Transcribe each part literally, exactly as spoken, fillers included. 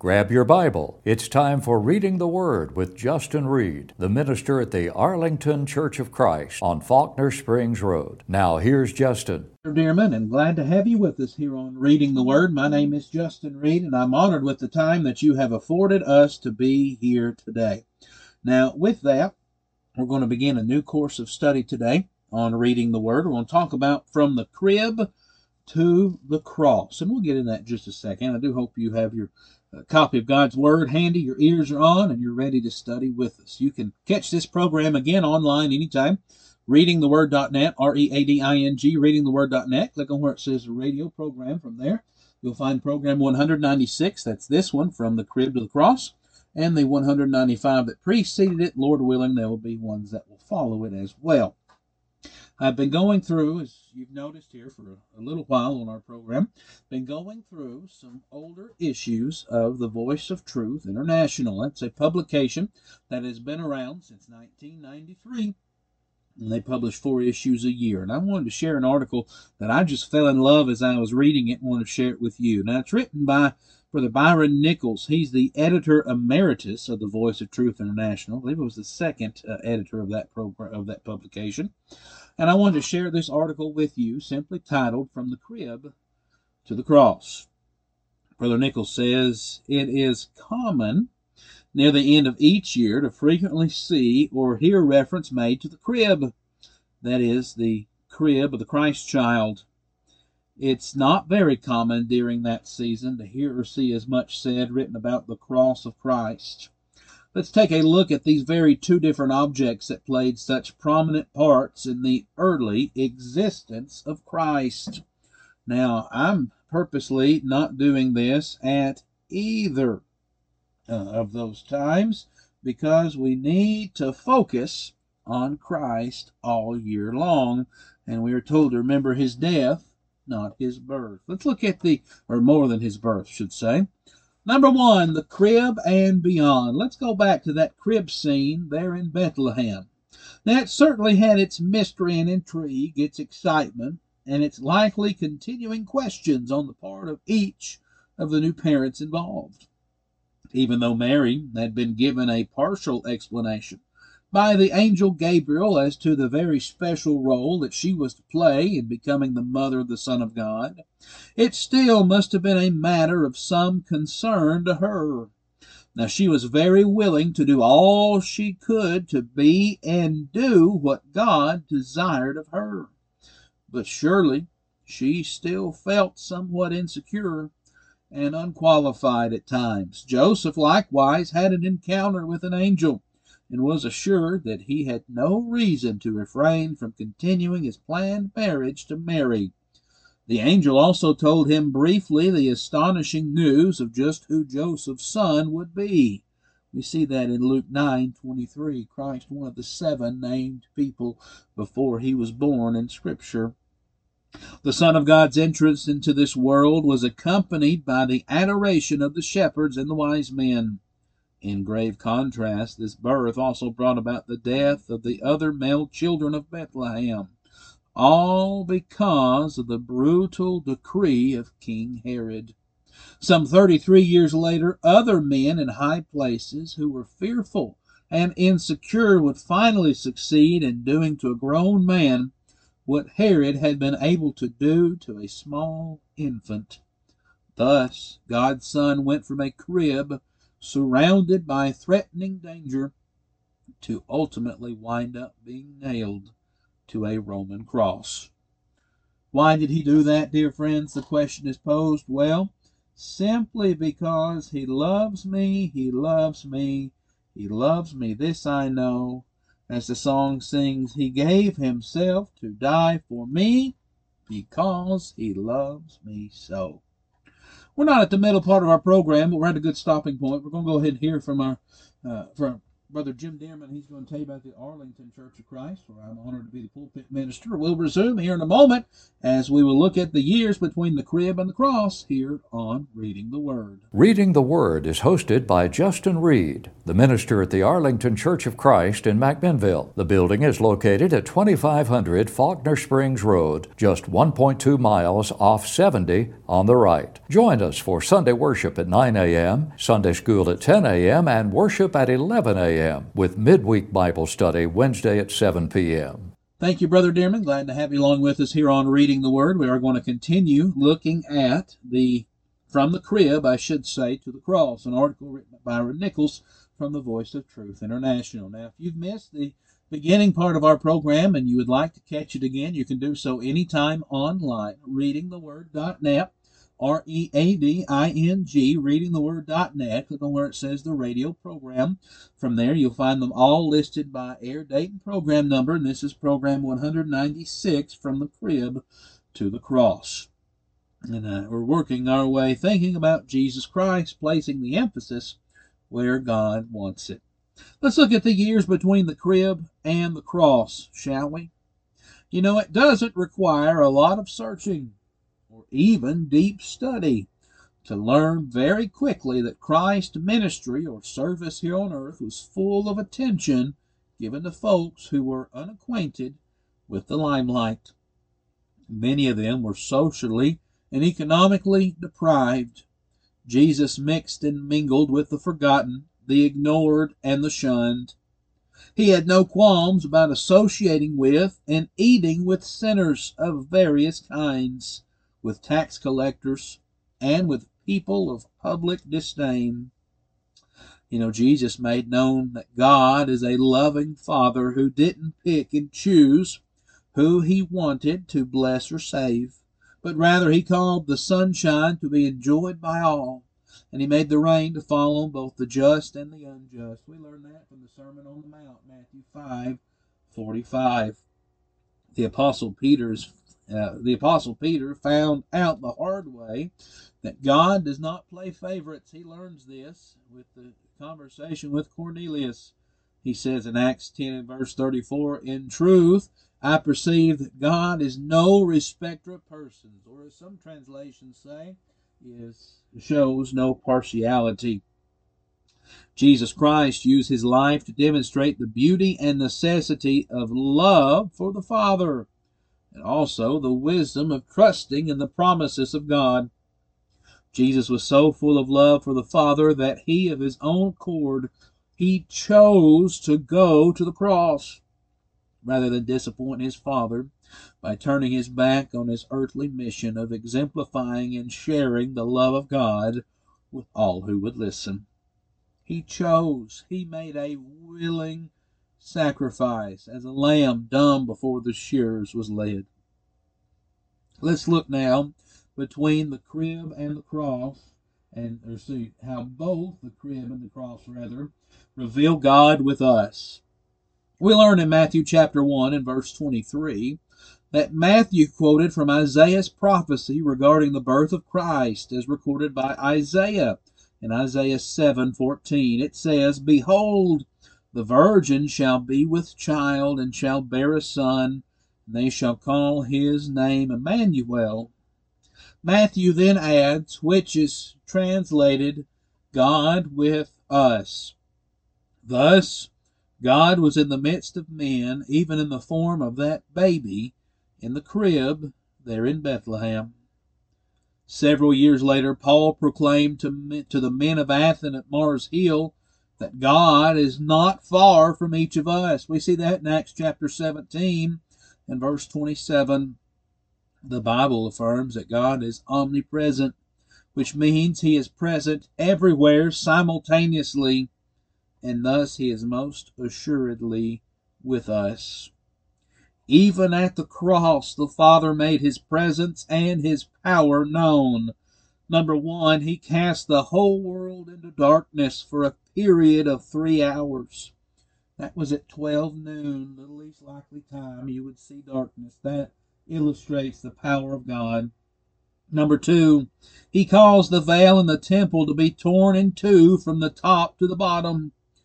Grab your Bible. It's time for Reading the Word with Justin Reed, the minister at the Arlington Church of Christ on Faulkner Springs Road. Now here's Justin. Dearman, and glad to have you with us here on Reading the Word. My name is Justin Reed, and I'm honored with the time that you have afforded us to be here today. Now, with that, we're going to begin a new course of study today on Reading the Word. We're going to talk about From the Crib to the Cross, and we'll get into that in just a second. I do hope you have your uh, copy of God's Word handy, your ears are on, and you're ready to study with us. You can catch this program again online anytime. reading the word dot net, R E A D I N G, reading the word dot net. Click on where it says radio program. From there, you'll find program one ninety-six. That's this one, From the Crib to the Cross. And the one ninety-five that preceded it. Lord willing, there will be ones that will follow it as well. I've been going through, as you've noticed here for a little while on our program, been going through some older issues of the Voice of Truth International. That's a publication that has been around since nineteen ninety-three. And they publish four issues a year. And I wanted to share an article that I just fell in love as I was reading it and wanted to share it with you. Now, it's written by Brother Byron Nichols. He's the editor emeritus of the Voice of Truth International. I believe it was the second uh, editor of that program, of that publication. And I wanted to share this article with you, simply titled From the Crib to the Cross. Brother Nichols says, it is common near the end of each year to frequently see or hear reference made to the crib, that is, the crib of the Christ child. It's not very common during that season to hear or see as much said written about the cross of Christ. Let's take a look at these very two different objects that played such prominent parts in the early existence of Christ. Now, I'm purposely not doing this at either uh, of those times because we need to focus on Christ all year long, and we are told to remember his death, not his birth. Let's look at the, or more than his birth, should say. Number one, the crib and beyond. Let's go back to that crib scene there in Bethlehem. Now, it certainly had its mystery and intrigue, its excitement, and its likely continuing questions on the part of each of the new parents involved. Even though Mary had been given a partial explanation by the angel Gabriel as to the very special role that she was to play in becoming the mother of the Son of God, it still must have been a matter of some concern to her. Now, she was very willing to do all she could to be and do what God desired of her. But surely she still felt somewhat insecure and unqualified at times. Joseph likewise had an encounter with an angel, and was assured that he had no reason to refrain from continuing his planned marriage to Mary. The angel also told him briefly the astonishing news of just who Joseph's son would be. We see that in Luke nine twenty-three. Christ, one of the seven named people before he was born in Scripture. The Son of God's entrance into this world was accompanied by the adoration of the shepherds and the wise men. In grave contrast, this birth also brought about the death of the other male children of Bethlehem, all because of the brutal decree of King Herod. Some thirty-three years later, other men in high places who were fearful and insecure would finally succeed in doing to a grown man what Herod had been able to do to a small infant. Thus, God's Son went from a crib surrounded by threatening danger, to ultimately wind up being nailed to a Roman cross. Why did he do that, dear friends? The question is posed. Well, simply because he loves me, he loves me, he loves me. This I know, as the song sings, he gave himself to die for me because he loves me so. We're not at the middle part of our program, but we're at a good stopping point. We're going to go ahead and hear from our uh, from Brother Jim Dearman, he's going to tell you about the Arlington Church of Christ, where I'm honored to be the pulpit minister. We'll resume here in a moment as we will look at the years between the crib and the cross here on Reading the Word. Reading the Word is hosted by Justin Reed, the minister at the Arlington Church of Christ in McMinnville. The building is located at twenty-five hundred Faulkner Springs Road, just one point two miles off seventy on the right. Join us for Sunday worship at nine a.m., Sunday school at ten a.m., and worship at eleven a.m. with midweek Bible study Wednesday at seven p.m. Thank you, Brother Dearman. Glad to have you along with us here on Reading the Word. We are going to continue looking at the From the Crib, I should say, to the Cross, an article written by Byron Nichols from the Voice of Truth International. Now, if you've missed the beginning part of our program and you would like to catch it again, you can do so anytime online, reading the word dot net. R E A D I N G, reading the word dot net. Click on where it says the radio program. From there, you'll find them all listed by air date and program number, and this is program one ninety-six, From the Crib to the Cross. And uh, we're working our way thinking about Jesus Christ, placing the emphasis where God wants it. Let's look at the years between the crib and the cross, shall we? You know, it doesn't require a lot of searching or even deep study to learn very quickly that Christ's ministry or service here on earth was full of attention given to folks who were unacquainted with the limelight. Many of them were socially and economically deprived. Jesus mixed and mingled with the forgotten, the ignored, and the shunned. He had no qualms about associating with and eating with sinners of various kinds, with tax collectors, and with people of public disdain. You know, Jesus made known that God is a loving Father who didn't pick and choose who he wanted to bless or save, but rather he called the sunshine to be enjoyed by all, and he made the rain to fall on both the just and the unjust. We learn that from the Sermon on the Mount, Matthew five forty-five. The Apostle Peter's Uh, the Apostle Peter found out the hard way that God does not play favorites. He learns this with the conversation with Cornelius. He says in Acts ten and verse thirty-four, "In truth, I perceive that God is no respecter of persons," or as some translations say, is shows no partiality. Jesus Christ used his life to demonstrate the beauty and necessity of love for the Father, and also the wisdom of trusting in the promises of God. Jesus was so full of love for the Father that he, of his own accord, he chose to go to the cross rather than disappoint his Father by turning his back on his earthly mission of exemplifying and sharing the love of God with all who would listen. He chose. He made a willing sacrifice as a lamb dumb before the shearers was led. Let's look now between the crib and the cross, and or see how both the crib and the cross rather reveal God with us. We learn in Matthew chapter one and verse twenty-three that Matthew quoted from Isaiah's prophecy regarding the birth of Christ as recorded by Isaiah in Isaiah seven fourteen. It says, "Behold, the virgin shall be with child, and shall bear a son, and they shall call his name Emmanuel." Matthew then adds, which is translated, "God with us." Thus, God was in the midst of men, even in the form of that baby in the crib there in Bethlehem. Several years later, Paul proclaimed to, to the men of Athens at Mars Hill that God is not far from each of us. We see that in Acts chapter seventeen and verse twenty-seven. The Bible affirms that God is omnipresent, which means he is present everywhere simultaneously, and thus he is most assuredly with us. Even at the cross, the Father made his presence and his power known. Number one, he cast the whole world into darkness for a period of three hours. That was at twelve noon, the least likely time you would see darkness. That illustrates the power of God. Number two, he caused the veil in the temple to be torn in two from the top to the bottom.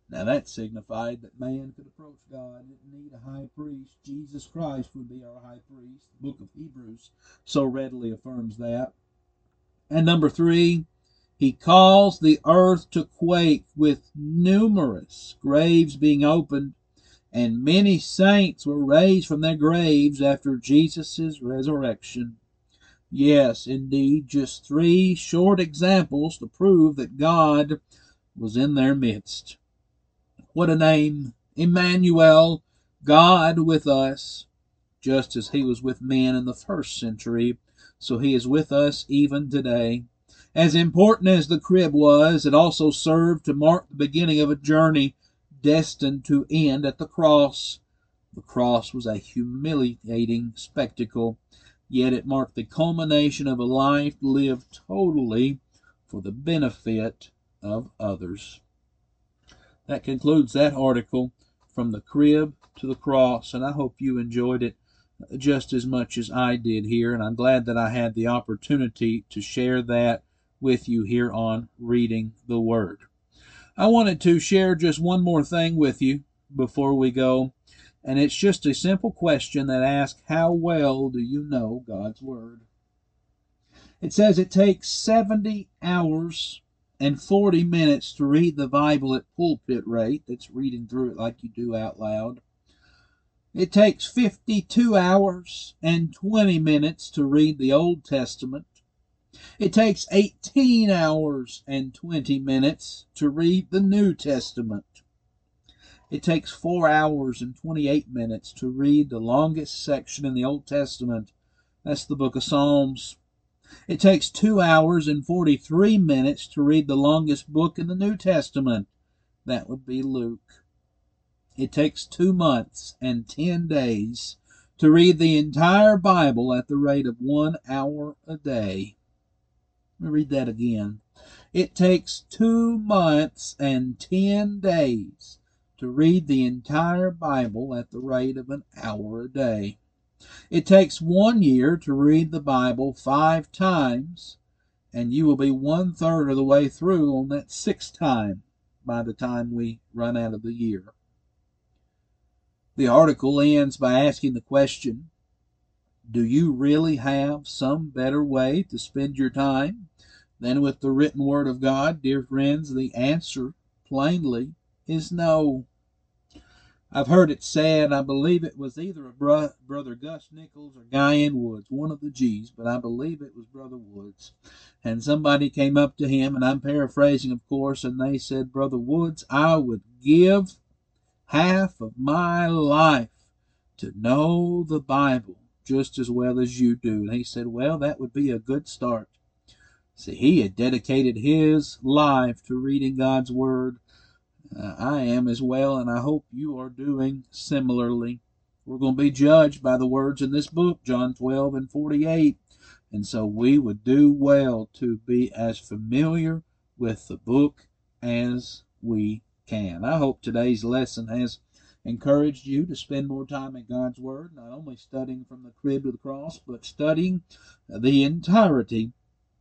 Now that signified that man could approach God, didn't need a high priest. Jesus Christ would be our high priest. The book of Hebrews so readily affirms that. And number three, he caused the earth to quake with numerous graves being opened, and many saints were raised from their graves after Jesus' resurrection. Yes, indeed, just three short examples to prove that God was in their midst. What a name! Emmanuel, God with us. Just as he was with men in the first century, so he is with us even today. As important as the crib was, it also served to mark the beginning of a journey destined to end at the cross. The cross was a humiliating spectacle, yet it marked the culmination of a life lived totally for the benefit of others. That concludes that article, From the Crib to the Cross, and I hope you enjoyed it just as much as I did here, and I'm glad that I had the opportunity to share that with you here on Reading the Word. I wanted to share just one more thing with you before we go, and it's just a simple question that asks, how well do you know God's Word? It says it takes seventy hours and forty minutes to read the Bible at pulpit rate. That's reading through it like you do out loud. It takes fifty-two hours and twenty minutes to read the Old Testament. It takes eighteen hours and twenty minutes to read the New Testament. It takes four hours and twenty-eight minutes to read the longest section in the Old Testament. That's the book of Psalms. It takes two hours and forty-three minutes to read the longest book in the New Testament. That would be Luke. It takes two months and ten days to read the entire Bible at the rate of one hour a day. Let me read that again. It takes two months and ten days to read the entire Bible at the rate of an hour a day. It takes one year to read the Bible five times, and you will be one third of the way through on that sixth time by the time we run out of the year. The article ends by asking the question, do you really have some better way to spend your time than with the written Word of God? Dear friends, the answer plainly is no. I've heard it said, I believe it was either a bro- Brother Gus Nichols or Guyan Woods, one of the G's, but I believe it was Brother Woods. And somebody came up to him, and I'm paraphrasing, of course, and they said, Brother Woods, I would give half of my life to know the Bible just as well as you do. And he said, well, that would be a good start. See, he had dedicated his life to reading God's Word. Uh, I am as well, and I hope you are doing similarly. We're going to be judged by the words in this book, John twelve and forty-eight. And so we would do well to be as familiar with the book as we can. I hope today's lesson has encouraged you to spend more time in God's Word, not only studying from the crib to the cross, but studying the entirety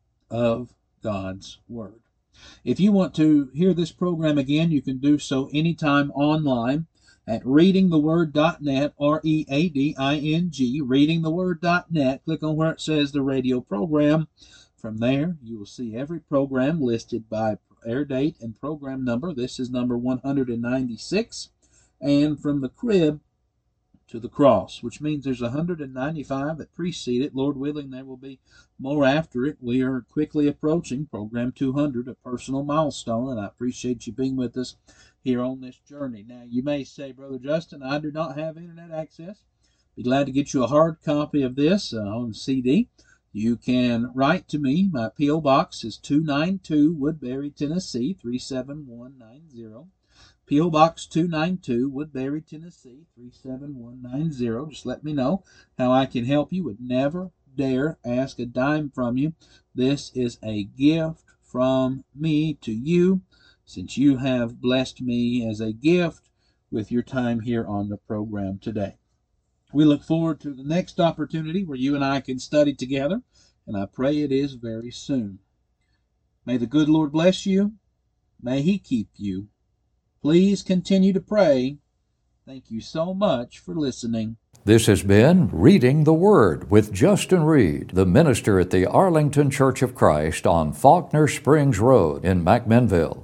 of God's Word. If you want to hear this program again, you can do so anytime online at reading the word dot net, R E A D I N G, reading the word dot net. Click on where it says the radio program. From there, you will see every program listed by air date and program number. This is number one hundred ninety-six. And from the crib to the cross, which means there's one hundred ninety-five that precede it. Lord willing, there will be more after it. We are quickly approaching program two hundred, a personal milestone, and I appreciate you being with us here on this journey. Now, you may say, Brother Justin, I do not have internet access. Be glad to get you a hard copy of this uh, on C D. You can write to me. My P O Box is two ninety-two Woodbury, Tennessee, three seven one nine zero. P O Box two ninety-two, Woodbury, Tennessee, three seven one nine zero. Just let me know how I can help you. Would never dare ask a dime from you. This is a gift from me to you, since you have blessed me as a gift with your time here on the program today. We look forward to the next opportunity where you and I can study together, and I pray it is very soon. May the good Lord bless you. May He keep you. Please continue to pray. Thank you so much for listening. This has been Reading the Word with Justin Reed, the minister at the Arlington Church of Christ on Faulkner Springs Road in McMinnville.